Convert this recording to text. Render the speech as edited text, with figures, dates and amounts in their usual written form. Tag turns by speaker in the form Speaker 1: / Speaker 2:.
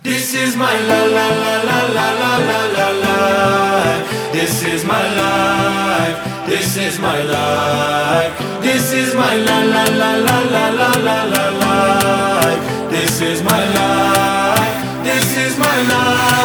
Speaker 1: This is my la la la la la la la la life. This is my life. This is my life. This is my la la la la la la la la life. This is my life. This is my life.